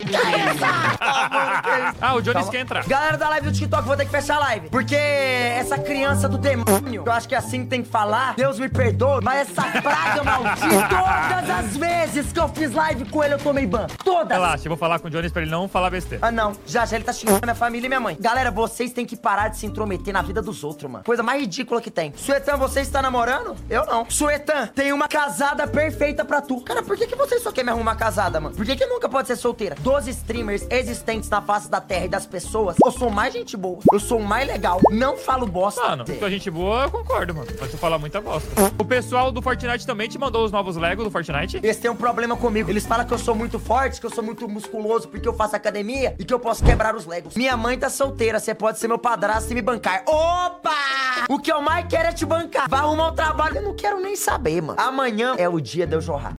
Ah, o Jones quer entrar. Galera da live do TikTok, vou ter que fechar a live. Porque essa criança do demônio, eu acho que é assim que tem que falar, Deus me perdoe, mas essa praga maldita, todas as vezes que eu fiz live com ele, eu tomei ban. Todas. Relaxa, eu vou falar com o Jones pra ele não falar besteira. Ah, não. Já ele tá xingando minha família e minha mãe. Galera, vocês têm que parar de se intrometer na vida dos outros, mano. Coisa mais ridícula que tem. Suetan, você está namorando? Eu não. Suetan, tem uma casada perfeita pra tu. Cara, por que você só quer me arrumar casada, mano? Por que nunca pode ser solteira? Dos streamers existentes na face da terra e das pessoas, eu sou mais gente boa. Eu sou mais legal. Não falo bosta. Mano, tua gente boa, eu concordo, mano. Mas tu fala muita bosta. O pessoal do Fortnite também te mandou os novos Lego do Fortnite? Eles têm um problema comigo. Eles falam que eu sou muito forte, que eu sou muito musculoso porque eu faço academia e que eu posso quebrar os Legos. Minha mãe tá solteira, você pode ser meu padrasto e me bancar. Opa! O que eu mais quero é te bancar. Vai arrumar um trabalho. Eu não quero nem saber, mano. Amanhã é o dia de eu jorrar.